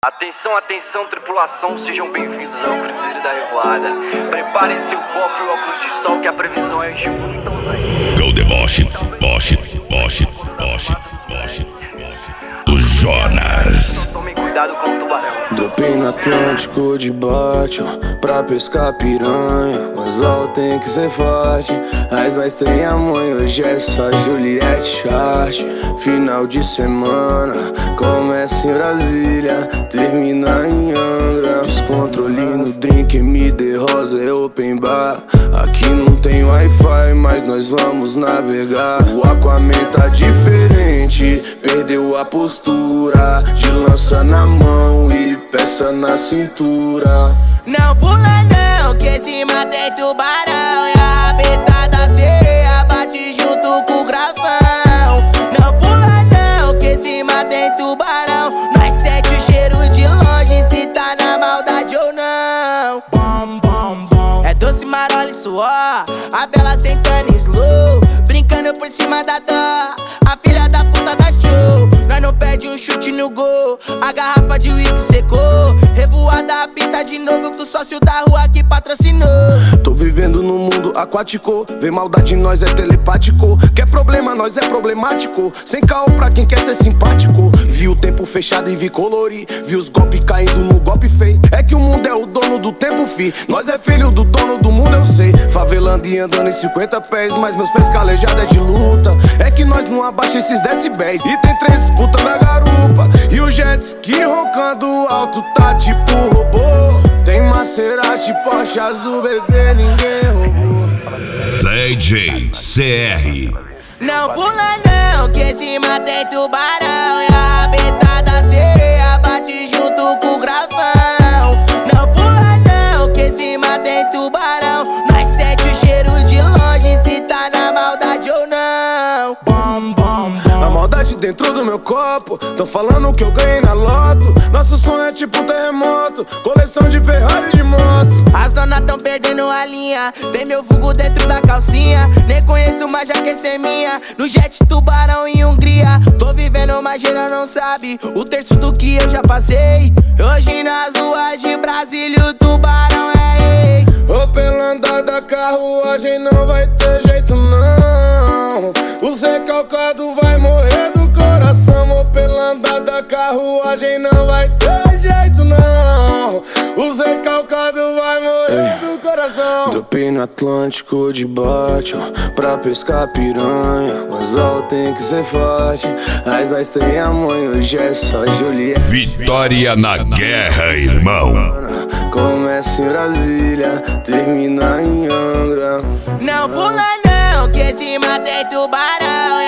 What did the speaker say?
Atenção, atenção, tripulação, sejam bem-vindos ao Cruzeiro da Revoada. Preparem seu copo e óculos de sol que a previsão é de muita ousadia. Go the Bosch do Jonas. Tomem cuidado com o tubarão. Dropei no Atlântico de bate, pra pescar piranha. O anzol tem que ser forte. As nós tem a mãe, hoje é só Juliette Chart. Final de semana, começa em Brasília, termina em Angra. Descontrole no drink, MD Rosa é open bar. Aqui não tem Wi-Fi, mas nós vamos navegar. O Aquaman tá diferente, perdeu a postura. De lança na mão e peça na cintura. Não pula não, que cima tem tubarão. E a rabeta da sereia bate junto com o gravão. Não pula não, que cima tem tubarão. Nós sente o cheiro de longe, se tá na maldade ou não. Bom, bom, bom. É doce, marola e suor, a bela sentando em slow, brincando por cima da dó. A filha da puta da show, nós não perde um chute no gol. A garrafa de uísque secou, revoada apita de novo com o sócio da rua que patrocinou. Tô vivendo num mundo aquático, vê maldade em nós é telepático. Quer problema, nós é problemático. Sem caô pra quem quer ser simpático. Vi o tempo fechado e vi colorir, vi os golpes caindo no golpe feio. É que o mundo é o dono do tempo, fi. Nós é filho do dono do mundo, eu sei. Favelando e andando em 50 pés, mas meus pés calejados é de luta. É que nós não abaixa esses decibéis. E tem 3 putas na garupa, e o jet ski roncando alto tá tipo robô. Tem Maserati, Porsche azul, bebê, ninguém roubou. DJ CR. Não pula não, que cima tem tubarão. E a rabeta da sereia bate junto com o gravão. Não pula não, que cima tem tubarão. Nós sente o cheiro de longe, se tá na maldade ou não. Bom, bom, bom. A maldade dentro do meu copo, tão falando que eu ganhei na loto. Nosso sonho é tipo terremoto, coleção de Ferrari de moto. As donas tão perdendo a linha, tem meu vulgo dentro da calcinha. Nem conheço, mas já quer ser minha. No jet tubarão em Hungria, tô vivendo, mas geral não sabe o terço do que eu já passei. Hoje nas ruas de Brasília o tubarão é rei. Ô, pela andada da carruagem não vai ter jeito não. O recalcado vai morrer do coração. Ô, pela andada da carruagem não vai ter jeito não. O recalcado vai morrer do coração. Dropei no Atlântico de bate, pra pescar piranha. O anzol tem que ser forte. As nós tem a mãe, hoje é só Juliette. Vitória na guerra, irmão. Começa em Brasília, termina em Angra. Não pula não, que cima tem tubarão.